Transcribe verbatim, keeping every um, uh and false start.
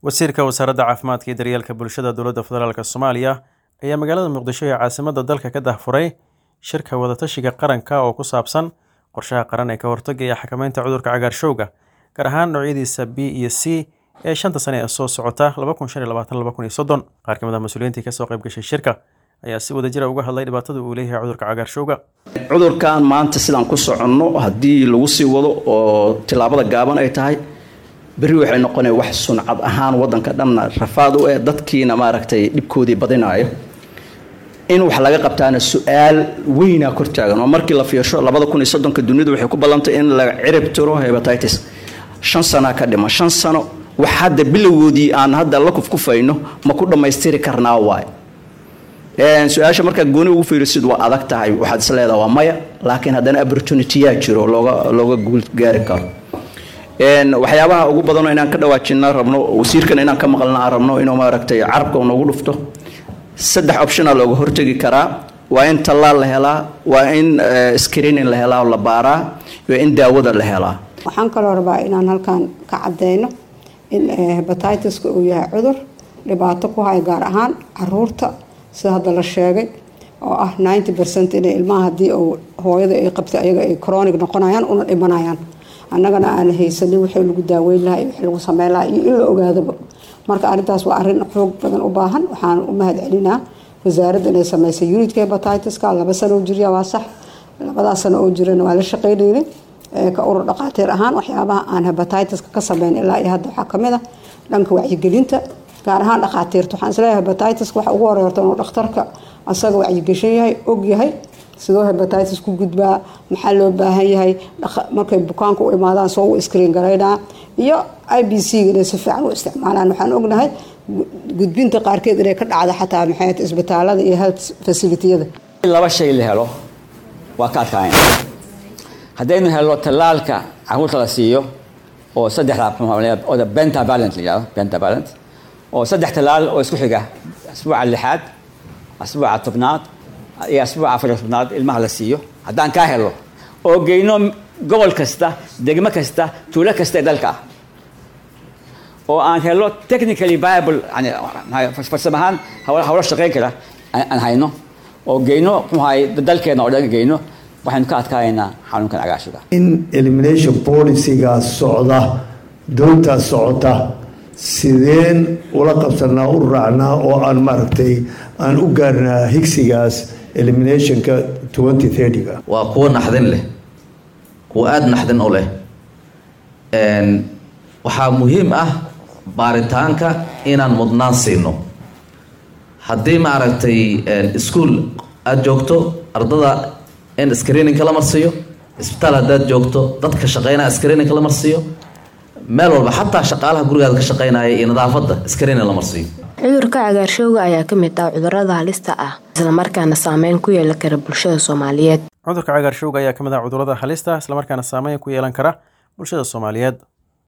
wasiirka wasaaradda caafimaadka iyo daryeelka bulshada dowladda federaalka Soomaaliya ayaa magaalada Muqdisho ee caasimadda dalka ka daahfuray shirka wadatashiga qaranka oo ku saabsan qorshaha qaran ee ka hortagga iyo xakamaynta cudurka cagaarshowga gaar ahaan noocyadiisa B iyo C ee shanta sano ee soo socota laba kun shan iyo labaatan ilaa laba kun iyo soddon. Qaar ka mid ah mas'uuliyiinta ka soo qayb gashay shirka ayaa si wadajir ah uga hadlay dhibaatada uu leeyahay cudurka cagaarshowga. cudurkan maanta sidaan ku soconno haddii lagu sii wado oo tilaabada gaaban ay tahay bari waxay noqonay wax suncad ahaan wadanka dhanna rafaad u ee dadkiina maaragtay dhibkoodii badinaayo in wax laga qabtaana su'aal weyn ah kor taagan oo markii la fiirsho laba kun iyo soddon ka dunidu waxay ku balantay in la cirib tiro hepatitis shan sano ka dhima shan sano wax hadda bilowgoodii aan hadda la kufkufayno ma ku dhameystiri karnaa waay een su'aasha marka gooni ugu fiirsid waa adag tahay waxaad is leedahay waa maya laakiin haddana opportunity yaa jiro looga looga guul gaari karo een waxyaabaha ugu badan inaan ka dhawaajino rabno wasiirkan inaan ka maqalnaa rabno inuu maaragtay carabka uu nagu dhufto saddex option looga hortagi karaa waa in tallaal la helaa waa in screening la helaa oo la baaraa iyo in daawada la helaa. waxaan kaloo rabaa inaan halkan ka cadeyno in hepatitis uu yahay cudur dhibaato ku hay gaar ahaan caruurta sida hadda la sheegay oo ah ninety percent inay ilmaha hadii uu hooyada ay qabtay ayaga ay chronic noqonayaan una dhimanayaan annagana aan haysanin wixii lagu daaweyn lahaa wixii lagu sameyn lahaa iyo in la ogaado marka arintaas waa arin xoog badan u baahan waxaan u mahad celinaa wasaaradda inay sameysay unit hepatitis ka laba sano oo jiriya waa sax labadaas sano oo jirana waa la shaqeynayay ka urur dhaqaatiir ahaan waxyaabaha aan hepatitis ka sameyn ilaa iyo hadda waxa kamid ah dhanka wacyigelinta gaar ahaan dhaqaatiirta waxaan isleeyahay hepatitis waxa ugu horeeyay inuu dhakhtarka asaga wacyigashan yahay og yahay sidoo hepatitis ku gudbaa maxaa loo baahan yahay markay bukaanku u imaadaan soo u screen gareynaa iyo I B C gana si fiican u isticmaalaan waxaan ognahay gudbinta qaarkeed inay ka dhacdo xataa maxay isbitaalada iyo health facility-yada laba shay la helo waa ka adkaayeen haddaynu helo tallaalka caruurta la siiyo oo saddex oo pentavalent la yiraahdo pentavalent oo saddex tallaal oo isku xiga asbuuca lixaad asbuuca tobnaad iyo asbuuca afar tobnaad ilmaha la siiyo haddaan ka helo oo geyno gobol kasta degmo kasta tuulo kasta ee dalka oo aan helo technically viable yani farsamahan hawlo shaqeyn kara aan hayno oo geyno muxuu dalkeena oo dhan geyno waxaan ka adkaaynaa xanuunkan cagaarshowga in elimination policy-ga socda doonta socota sideen ula qabsanaa u raacnaa oo aan maaragtay aan u gaarnaa higsigaas eliminationka twenty thirty-ga waa kuwa naxdin leh kuwa aada naxdin u leh een waxaa muhiim ah baaritaanka inaan mudnaan siino haddii maaragtay iskuol aada joogto ardada in screeningka la marsiiyo isbitaal haddaad joogto dadka shaqeynaya screeningka la marsiiyo meel walba xataa shaqaalaha gurigaada ka shaqeynaya iyo nadaafadda screening la marsiiyo cudurka cagaarshowga ayaa ka mid ah cudurrada halista ah isla markaana saameyn ku yeelan kara bulshada Soomaaliyeed. cudurka cagaarshowga ayaa ka mid ah cudurrada halista isla markaana saameyn ku yeelan kara bulshada Soomaaliyeed.